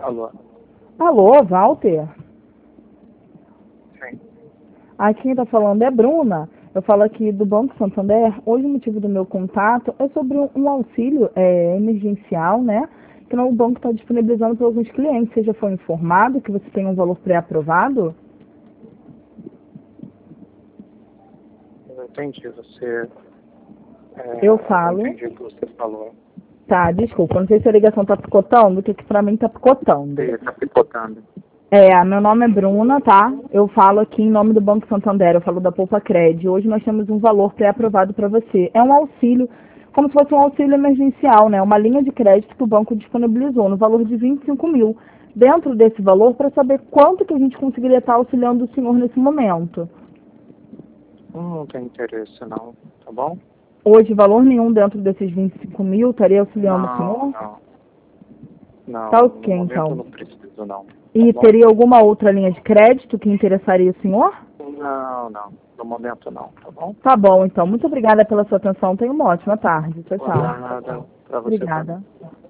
Alô? Alô, Walter? Sim. Aqui quem está falando é Bruna. Eu falo aqui do Banco Santander. Hoje o motivo do meu contato é sobre um auxílio emergencial, né? Que o banco está disponibilizando para alguns clientes. Você já foi informado que você tem um valor pré-aprovado? Eu não entendi. Você... Eu não falo. entendi o que você falou. Tá, desculpa, não sei se a ligação tá picotando, porque para mim tá picotando. Você está picotando. Meu nome é Bruna, tá? Eu falo aqui em nome do Banco Santander, eu falo da Poupa Cred. Hoje nós temos um valor pré-aprovado para você. É um auxílio, como se fosse um auxílio emergencial, né? Uma linha de crédito que o banco disponibilizou no valor de 25 mil. Dentro desse valor, para saber quanto que a gente conseguiria estar auxiliando o senhor nesse momento. Não tem interesse, não. Tá bom? Hoje, valor nenhum dentro desses 25 mil estaria auxiliando o Não, senhor? não. Não, Tá no ok, momento eu então. não preciso, não. Tá E bom? teria alguma outra linha de crédito que interessaria o senhor? Não, não. No momento não. Tá bom? Tá bom, então. Muito obrigada pela sua atenção. Tenha uma ótima tarde. Tchau, Por tchau. nada. Pra você também. Obrigada.